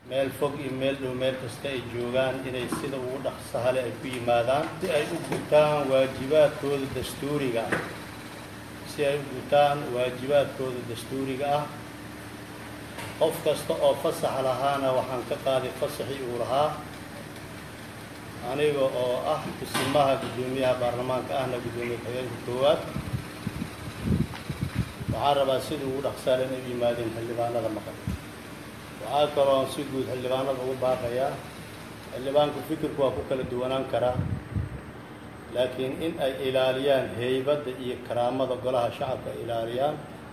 meel fog iyo meel dhow meel kasta ay joogaan inay sida ugu dhaqsaha leh ay ku yimaadaan si ay u gutaan waajibaadkooda dastuuriga ah si ay u gutaan waajibaadkooda dastuuriga ah qof kasta oo fasax lahaana waxaan ka qaaday fasaxii uu lahaa aniga oo ah kusimaha guddoomiyaha baarlamaanka ahna guddoomiye ku-xigeenka koowaad waxaan rabaa sida ugu dhaqsaha leh inay u yimaadeen xildhibaanada maqan waxaa kaloo si guud xildhibaanada ugu baaqayaa xildhibaanku fikirku waa ku kala duwanaan karaa laakiin in ay ilaaliyaan heybadda iyo karaamada golaha shacabka ay ilaaliyaan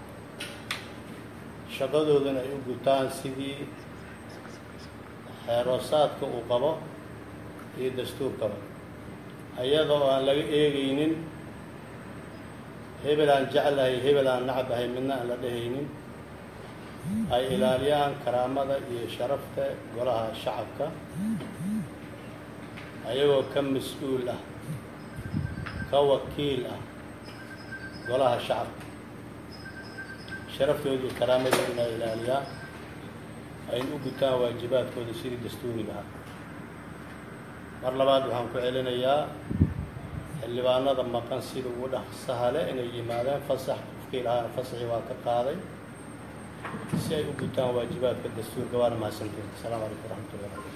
shaqadoodana ay u gutaan sidii xeeroosaadka uu qabo iyo dastuurkaba iyadoo aan laga eegaynin hebel aan jeclahay hebel aan nacab ahay midna aan la dhehaynin ay ilaaliyaan karaamada iyo sharafta golaha shacabka ayagoo ka mas-uul ah ka wakiil ah golaha shacabka sharaftooda iyo karaamadooda inay ilaaliyaan ayna u gutaan waajibaadkooda sidii dastuuriga ah mar labaad waxaan ku celinayaa xildhibaanada maqan sida ugu dhaqsaha leh inay yimaadeen fasax qofkii lahaana fasaxii waa ka qaaday si ay u gutaan waajibaadka dastuurka waana mahadsantiin. Asalaamu calaykum waraxmatullahi wabarakatu.